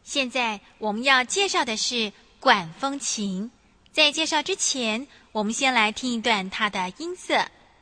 现在我们要介绍的是管风琴。在介绍之前，我们先来听一段它的音色。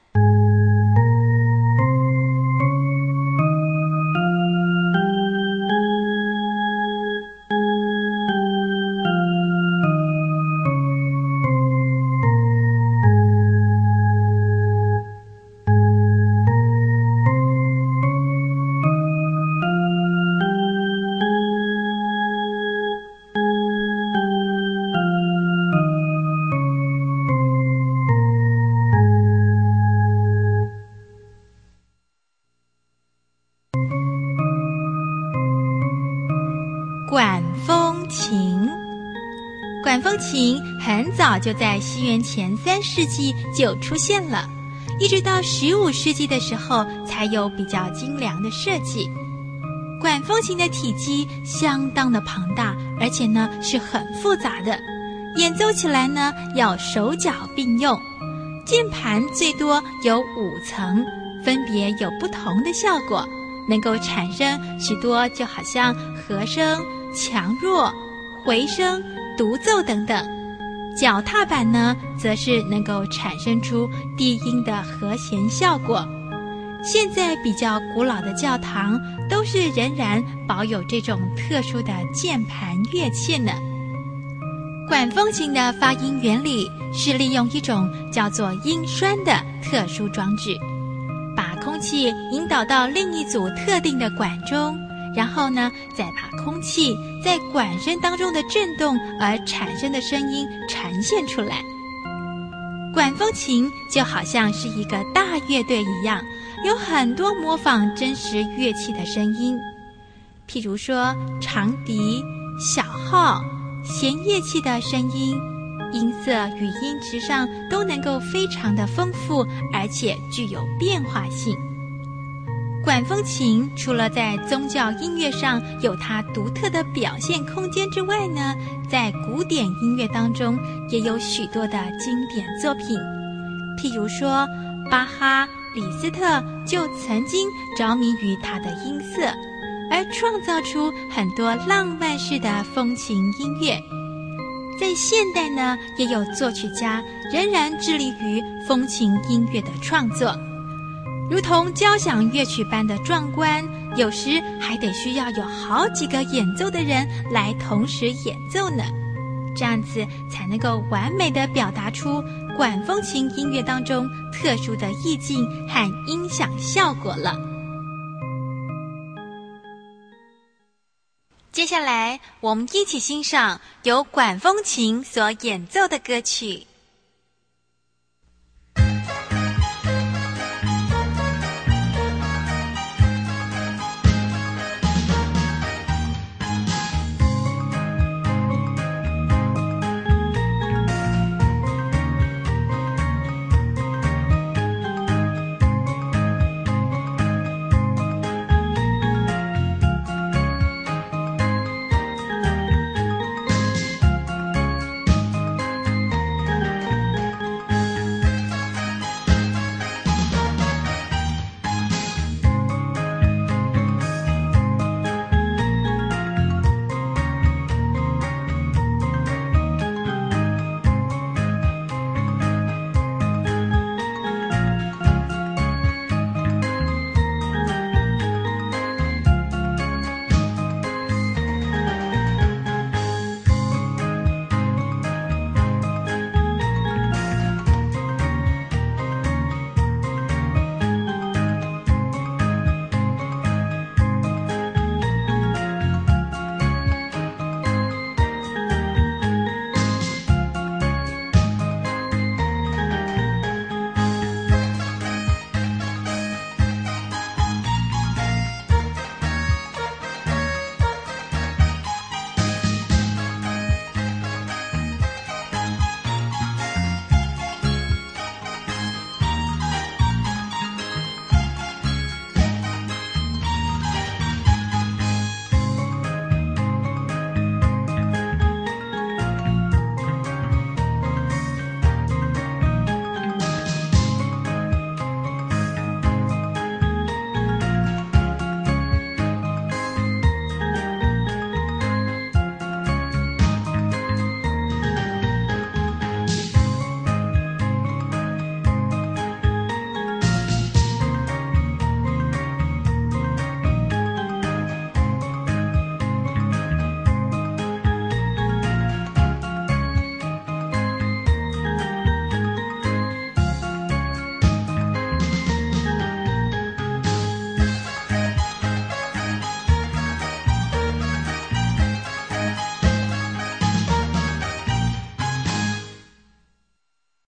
管风琴，管风琴很早就在西元前3世纪就出现了，一直到15世纪的时候才有比较精良的设计。管风琴的体积相当的庞大，而且呢是很复杂的，演奏起来呢要手脚并用。键盘最多有5层，分别有不同的效果，能够产生许多就好像和声、强弱、回声、独奏等等。脚踏板呢，则是能够产生出低音的和弦效果。现在比较古老的教堂都是仍然保有这种特殊的键盘乐器呢。管风琴的发音原理是利用一种叫做音栓的特殊装置，把空气引导到另一组特定的管中，然后呢，再把空气在管身当中的震动而产生的声音呈现出来。管风琴就好像是一个大乐队一样，有很多模仿真实乐器的声音，譬如说长笛、小号、弦乐器的声音，音色与音质上都能够非常的丰富，而且具有变化性。管风琴除了在宗教音乐上有它独特的表现空间之外呢，在古典音乐当中也有许多的经典作品，譬如说巴哈、李斯特就曾经着迷于它的音色，而创造出很多浪漫式的风琴音乐。在现代呢，也有作曲家仍然致力于风琴音乐的创作，如同交响乐曲般的壮观，有时还得需要有好几个演奏的人来同时演奏呢，这样子才能够完美地表达出管风琴音乐当中特殊的意境和音响效果了。接下来我们一起欣赏由管风琴所演奏的歌曲。